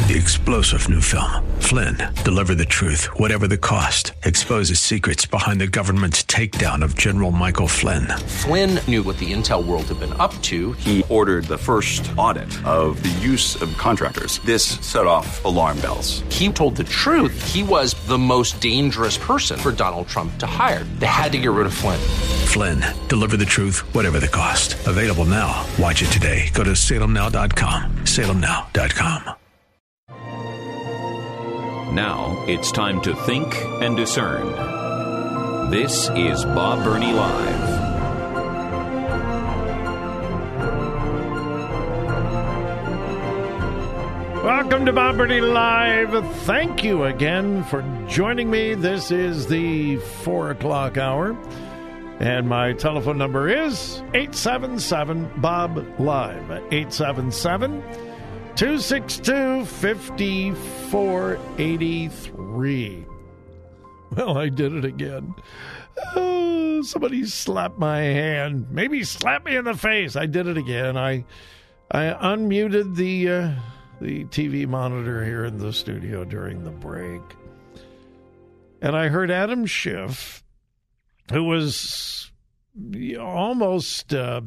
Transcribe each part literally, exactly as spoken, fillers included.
The explosive new film, Flynn, deliver the truth, whatever the cost, exposes secrets behind the government's takedown of General Michael Flynn. Flynn knew what the intel world had been up to. He ordered the first audit of the use of contractors. This set off alarm bells. He told the truth. He was the most dangerous person for Donald Trump to hire. They had to get rid of Flynn. Flynn, deliver the truth, whatever the cost. Available now. Watch it today. Go to salem now dot com. salem now dot com. Now it's time to think and discern. This is Bob Burney Live. Welcome to Bob Burney Live. Thank you again for joining me. This is the four o'clock hour. And my telephone number is eight seven seven, B O B, Live. eight seven seven, two six two, five four eight three. Well, I did it again. Oh, somebody slapped my hand. Maybe slapped me in the face. I did it again. I I unmuted the uh, the T V monitor here in the studio during the break. And I heard Adam Schiff, who was almost uh,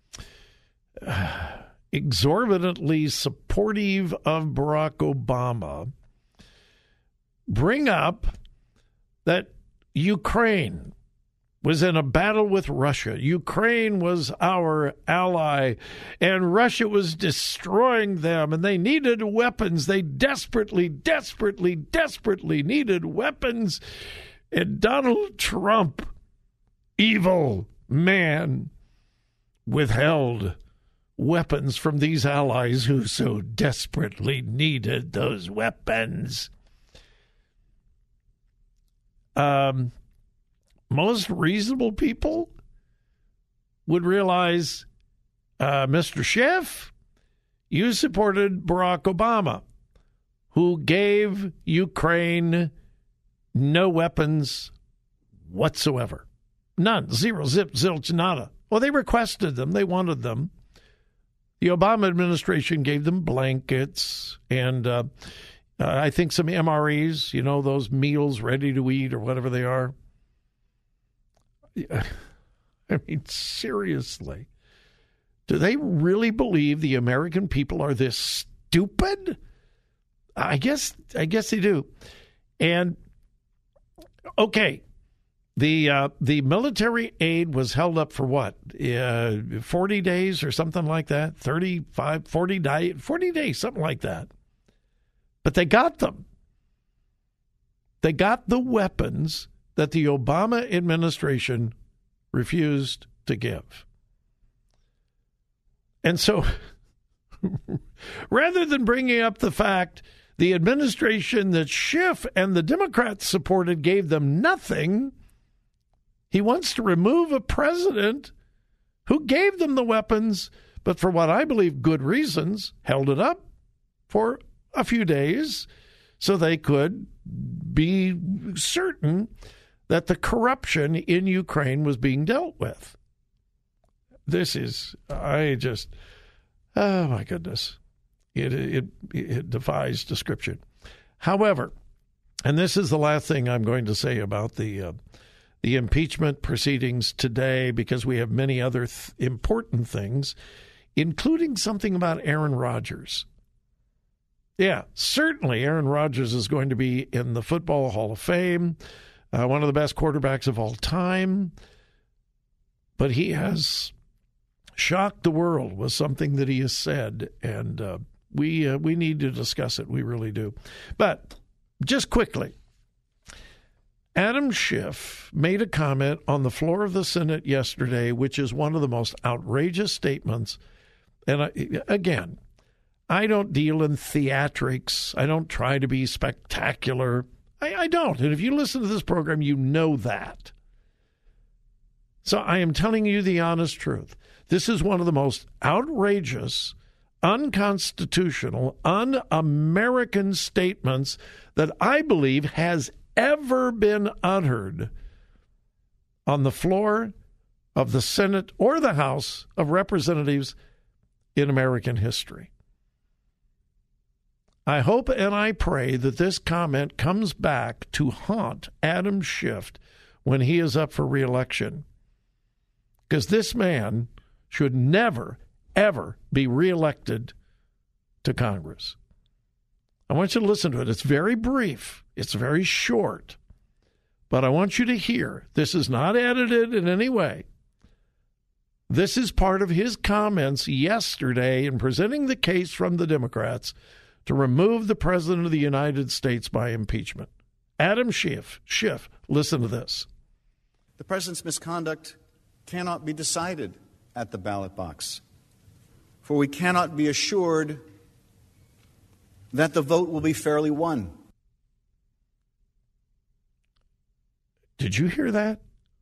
exorbitantly supportive of Barack Obama, bring up that Ukraine was in a battle with Russia. Ukraine was our ally, and Russia was destroying them, and they needed weapons. They desperately, desperately, desperately needed weapons. And Donald Trump, evil man, withheld weapons from these allies who so desperately needed those weapons. Um, most reasonable people would realize, uh, Mister Schiff, you supported Barack Obama, who gave Ukraine no weapons whatsoever. None. Zero. Zip. Zilch. Nada. Well, they requested them. They wanted them. The Obama administration gave them blankets and uh, uh, I think some M R Es, you know, those meals ready to eat or whatever they are. I mean, seriously. Do they really believe the American people are this stupid? I guess I guess they do. And, okay, the uh, the military aid was held up for what? Uh, forty days or something like that? thirty-five, forty, forty days, something like that. But they got them. They got the weapons that the Obama administration refused to give. And so, rather than bringing up the fact the administration that Schiff and the Democrats supported gave them nothing, he wants to remove a president who gave them the weapons, but for what I believe good reasons, held it up for a few days so they could be certain that the corruption in Ukraine was being dealt with. This is, I just, oh my goodness, it, it, it defies description. However, and this is the last thing I'm going to say about the uh, the impeachment proceedings today, because we have many other th- important things, including something about Aaron Rodgers. Yeah, certainly Aaron Rodgers is going to be in the Football Hall of Fame, uh, one of the best quarterbacks of all time. But he has shocked the world with something that he has said, and uh, we uh, we need to discuss it. We really do. But just quickly, Adam Schiff made a comment on the floor of the Senate yesterday, which is one of the most outrageous statements. And I, again, I don't deal in theatrics. I don't try to be spectacular. I, I don't. And if you listen to this program, you know that. So I am telling you the honest truth. This is one of the most outrageous, unconstitutional, un-American statements that I believe has ever been uttered on the floor of the Senate or the House of Representatives in American history. I hope and I pray that this comment comes back to haunt Adam Schiff when he is up for re-election. Because this man should never, ever be reelected to Congress. I want you to listen to it. It's very brief. It's very short. But I want you to hear, this is not edited in any way. This is part of his comments yesterday in presenting the case from the Democrats to remove the President of the United States by impeachment. Adam Schiff, Schiff, listen to this. The President's misconduct cannot be decided at the ballot box, for we cannot be assured that the vote will be fairly won. Did you hear that?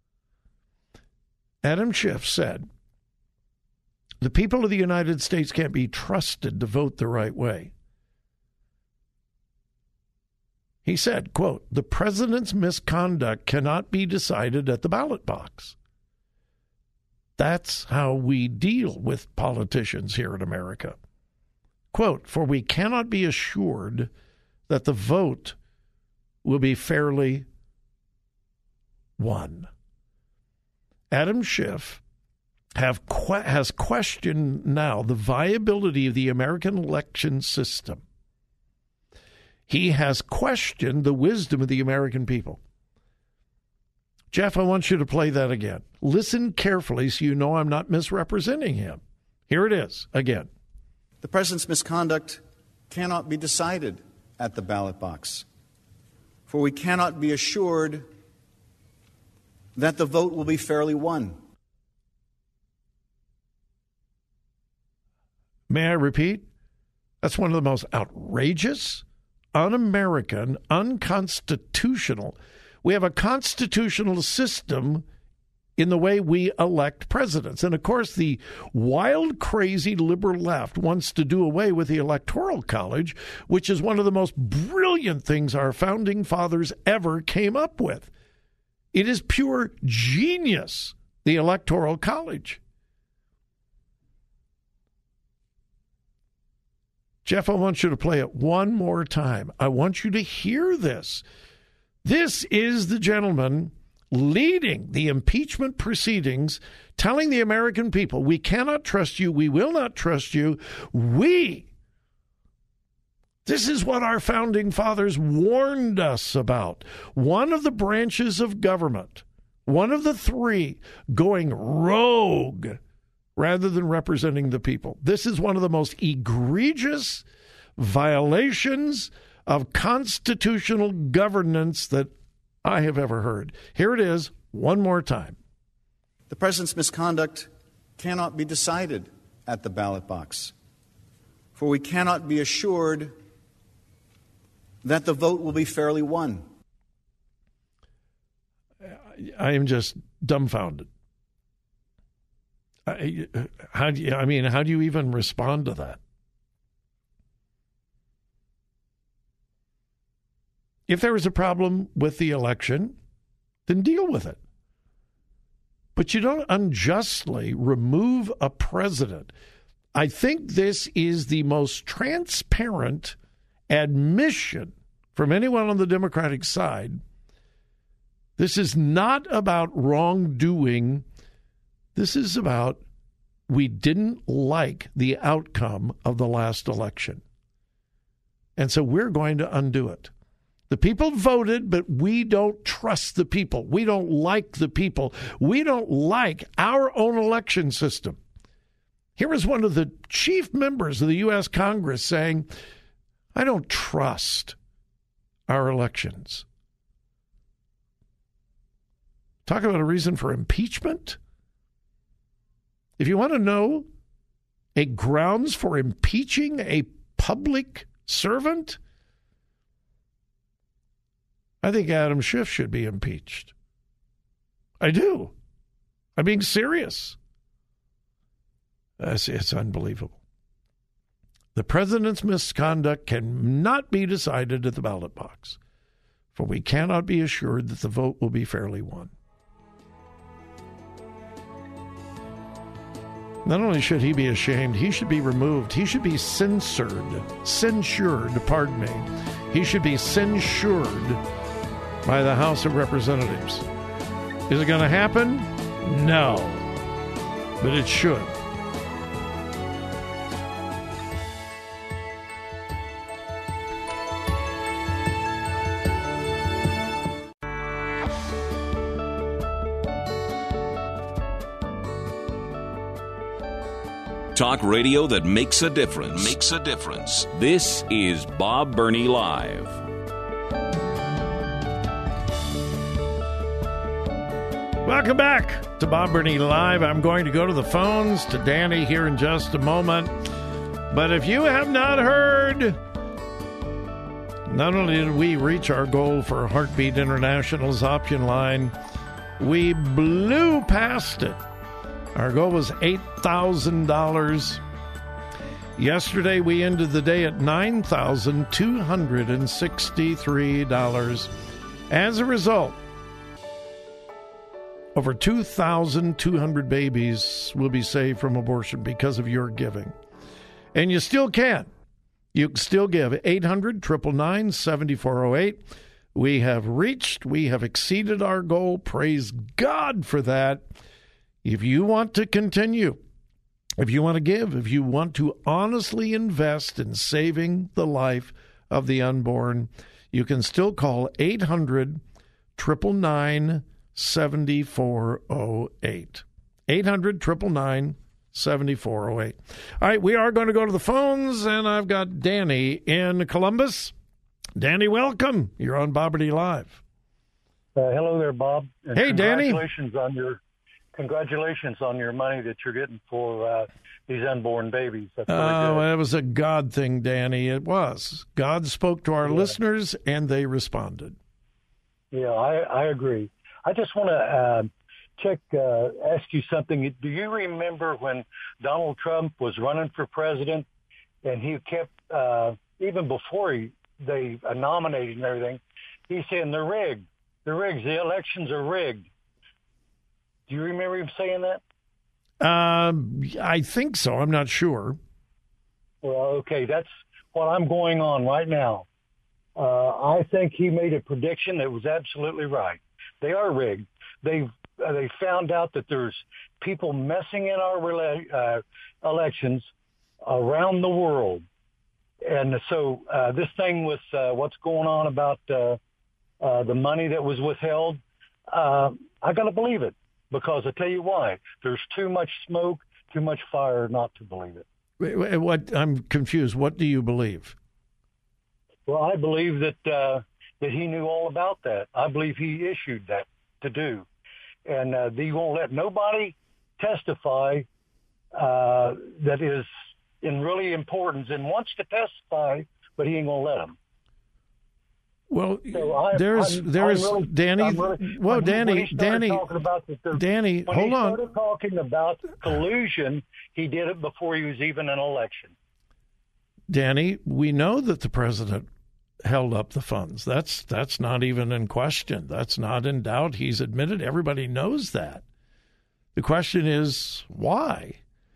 Adam Schiff said, the people of the United States can't be trusted to vote the right way. He said, quote, the president's misconduct cannot be decided at the ballot box. That's how we deal with politicians here in America. Quote, for we cannot be assured that the vote will be fairly won. Adam Schiff have que- has questioned now the viability of the American election system. He has questioned the wisdom of the American people. Jeff, I want you to play that again. Listen carefully so you know I'm not misrepresenting him. Here it is again. The President's misconduct cannot be decided at the ballot box, for we cannot be assured that the vote will be fairly won. May I repeat? That's one of the most outrageous, un-American, unconstitutional. We have a constitutional system in the way we elect presidents. And, of course, the wild, crazy liberal left wants to do away with the Electoral College, which is one of the most brilliant things our founding fathers ever came up with. It is pure genius, the Electoral College. Jeff, I want you to play it one more time. I want you to hear this. This is the gentleman leading the impeachment proceedings, telling the American people, we cannot trust you, we will not trust you, we. This is what our founding fathers warned us about. One of the branches of government, one of the three, going rogue rather than representing the people. This is one of the most egregious violations of constitutional governance that I have ever heard. Here it is, one more time. The President's misconduct cannot be decided at the ballot box, for we cannot be assured that the vote will be fairly won. I am just dumbfounded. I, how do you, I mean, how do you even respond to that? If there is a problem with the election, then deal with it. But you don't unjustly remove a president. I think this is the most transparent admission from anyone on the Democratic side. This is not about wrongdoing. This is about we didn't like the outcome of the last election. And so we're going to undo it. The people voted, but we don't trust the people. We don't like the people. We don't like our own election system. Here is one of the chief members of the U S Congress saying, I don't trust our elections. Talk about a reason for impeachment. If you want to know a grounds for impeaching a public servant, I think Adam Schiff should be impeached. I do. I'm being serious. It's, it's unbelievable. The president's misconduct cannot be decided at the ballot box, for we cannot be assured that the vote will be fairly won. Not only should he be ashamed, he should be removed. He should be censored. Censured, pardon me. He should be censured by the House of Representatives. Is it going to happen? No. But it should. Talk radio that makes a difference. Makes a difference. This is Bob Burney Live. Welcome back to Bob Burney Live. I'm going to go to the phones to Danny here in just a moment. But if you have not heard, not only did we reach our goal for Heartbeat International's option line, we blew past it. Our goal was eight thousand dollars. Yesterday, we ended the day at nine thousand two hundred sixty-three dollars. As a result, over two thousand two hundred babies will be saved from abortion because of your giving. And you still can. You can still give. eight hundred, nine nine nine, seven four zero eight. We have reached, we have exceeded our goal. Praise God for that. If you want to continue, if you want to give, if you want to honestly invest in saving the life of the unborn, you can still call eight hundred, nine nine nine, seven four zero eight. eight hundred, nine nine nine, seven four zero eight. All right, we are going to go to the phones, and I've got Danny in Columbus. Danny, welcome. You're on Bob Burney Live. Uh, hello there, Bob. And hey, Danny. Congratulations on your congratulations on your money that you're getting for uh, these unborn babies. That's really Oh, good. it was a God thing, Danny. It was. God spoke to our yeah. listeners, and they responded. Yeah, I, I agree. I just want to uh, check, uh, ask you something. Do you remember when Donald Trump was running for president, and he kept, uh, even before he, they nominated and everything, he's saying they're rigged. They're rigged. The elections are rigged. Do you remember him saying that? Um, I think so. I'm not sure. Well, okay, that's what I'm going on right now. Uh, I think he made a prediction that was absolutely right. They are rigged. They've uh, they found out that there's people messing in our rela- uh, elections around the world, and so uh, this thing with uh, what's going on about uh, uh, the money that was withheld, uh, I got to believe it. Because I tell you why, there's too much smoke, too much fire not to believe it. What I'm confused. What do you believe? Well, I believe that uh, that he knew all about that. I believe he issued that to do, and uh, he won't let nobody testify uh, that is in really importance and wants to testify, but he ain't gonna let them. Well, so I, there's, I'm, there's, I'm really, Danny. Really, well, Danny, he Danny, about the, Danny, when hold he on. started talking about collusion, he did it before he was even in an election. Danny, we know that the president held up the funds. That's that's not even in question. That's not in doubt. He's admitted. Everybody knows that. The question is why?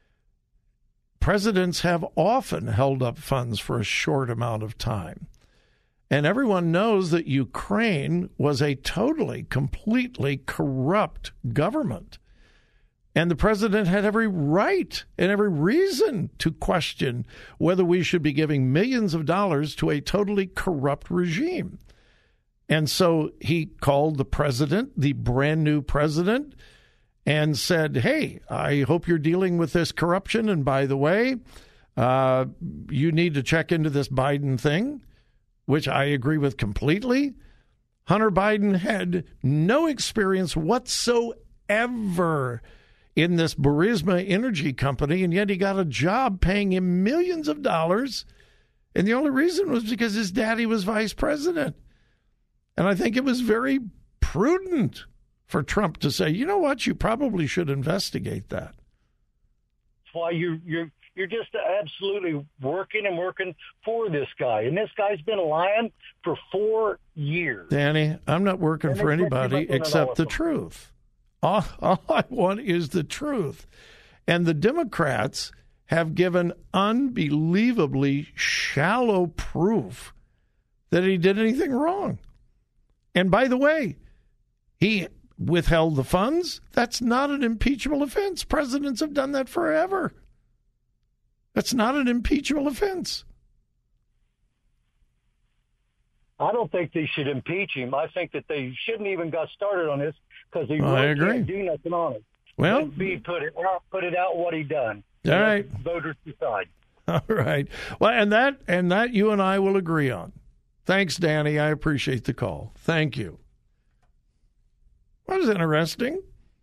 Presidents have often held up funds for a short amount of time. And everyone knows that Ukraine was a totally, completely corrupt government. And the president had every right and every reason to question whether we should be giving millions of dollars to a totally corrupt regime. And so he called the president, the brand new president, and said, hey, I hope you're dealing with this corruption. And by the way, uh, you need to check into this Biden thing, which I agree with completely. Hunter Biden had no experience whatsoever in this Burisma Energy Company, and yet he got a job paying him millions of dollars. And the only reason was because his daddy was vice president. And I think it was very prudent for Trump to say, you know what, you probably should investigate that. That's why you you're You're just absolutely working and working for this guy. And this guy's been lying for four years. Danny, I'm not working for anybody except the truth. All, all I want is the truth. And the Democrats have given unbelievably shallow proof that he did anything wrong. And by the way, he withheld the funds. That's not an impeachable offense. Presidents have done that forever. That's not an impeachable offense. I don't think they should impeach him. I think that they shouldn't even got started on this because he I really agree. can't do nothing on it. Well, Let be put it out, put it out what he done. All Let right. voters decide. All right. Well, and that and that you and I will agree on. Thanks, Danny. I appreciate the call. Thank you. That was interesting.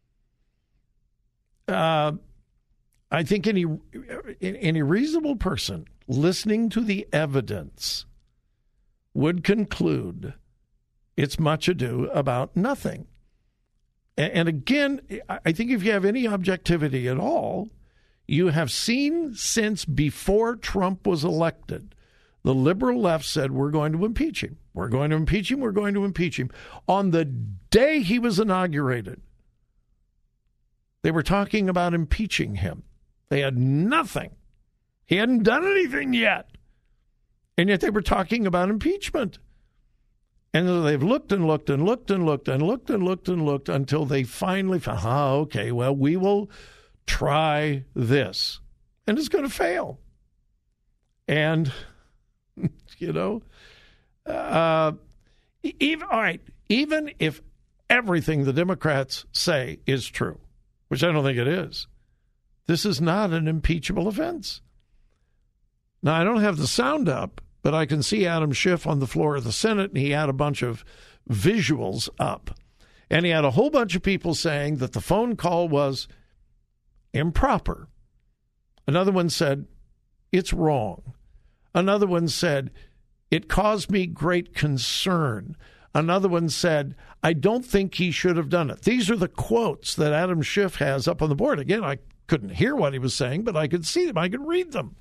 Uh, I think any any reasonable person listening to the evidence would conclude it's much ado about nothing. And, and again, I think if you have any objectivity at all, you have seen since before Trump was elected, the liberal left said, we're going to impeach him. We're going to impeach him. We're going to impeach him. On the day he was inaugurated, they were talking about impeaching him. They had nothing. He hadn't done anything yet. And yet they were talking about impeachment. And they've looked and looked and looked and looked and looked and looked and looked until they finally found, oh, okay, well, we will try this. And it's going to fail. And, you know, uh, even, all right, even if everything the Democrats say is true, which I don't think it is, this is not an impeachable offense. Now, I don't have the sound up, but I can see Adam Schiff on the floor of the Senate, and he had a bunch of visuals up. And he had a whole bunch of people saying that the phone call was improper. Another one said, it's wrong. Another one said, it caused me great concern. Another one said, I don't think he should have done it. These are the quotes that Adam Schiff has up on the board. Again, I couldn't hear what he was saying, but I could see them. I could read them.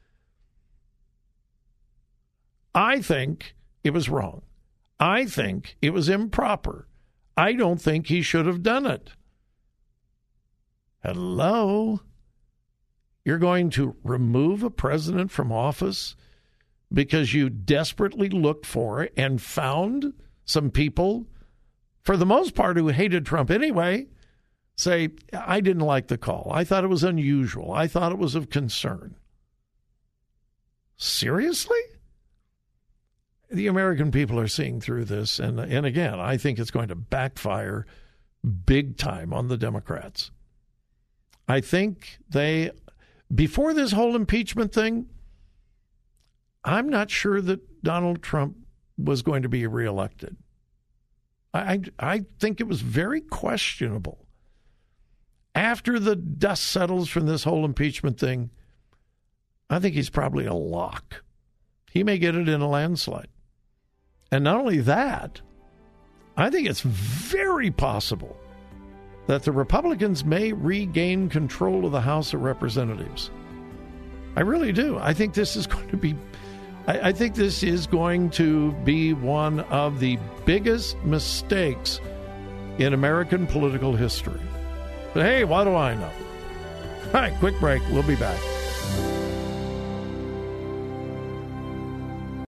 I think it was wrong. I think it was improper. I don't think he should have done it. Hello? You're going to remove a president from office because you desperately looked for it and found some people, for the most part, who hated Trump anyway, say, I didn't like the call. I thought it was unusual. I thought it was of concern. Seriously? The American people are seeing through this, and and again, I think it's going to backfire big time on the Democrats. I think they, before this whole impeachment thing, I'm not sure that Donald Trump was going to be reelected. I, I think it was very questionable. After the dust settles from this whole impeachment thing, I think he's probably a lock. He may get it in a landslide. And not only that, I think it's very possible that the Republicans may regain control of the House of Representatives. I really do. I think this is going to be, I, I think this is going to be one of the biggest mistakes in American political history. But hey, what do I know? All right, quick break. We'll be back.